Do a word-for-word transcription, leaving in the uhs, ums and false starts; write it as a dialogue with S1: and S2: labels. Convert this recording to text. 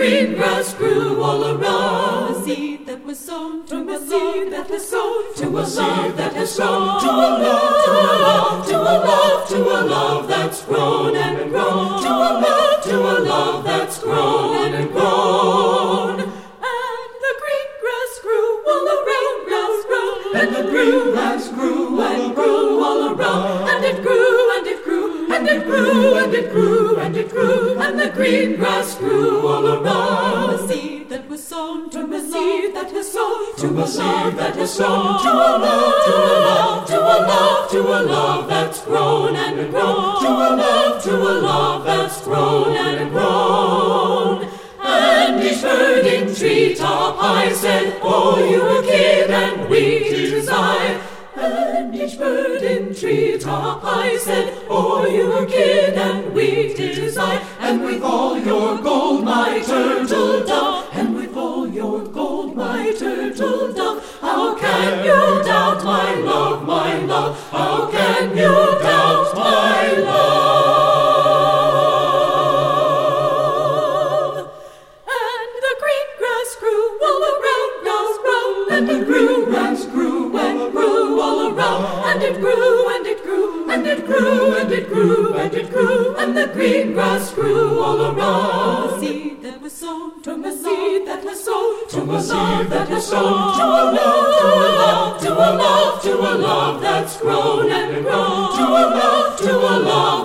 S1: green grass grew all around. A seed that was sown to a seed that was sown to a love that has grown to a love, to a love, to a love, to a love that's grown and grown, to a love, to a love that's grown and grown. And the green grass grew all around, grass grew, and the green grass grew and grew all around, and it grew and it grew and it grew and it grew and it grew, and the green grass grew all around. A seed that was sown to a seed that was sown to a seed that was sown to a love, to a love, to a love, to a love that's grown and grown, to a love, to a love that's grown and grown. And each bird in treetop high said, "Oh, you're a kid and wheat is I." And each bird in treetop high said, "Oh, you're a kid and wheat is I." And with all your gold, my turtle dove, and with all your gold, my turtle dove, how can you doubt my love, my love? How can you doubt my love? And the green grass grew all around, grass grew, and it grew, grass grew and grew all around, and it grew and it grew and it grew and it grew and it grew, and the green grass grew all around. A seed that was sown to a seed that was sown to a seed that was sown to a love, to a love, to a love, to a love that's grown and grown, to a love, to a love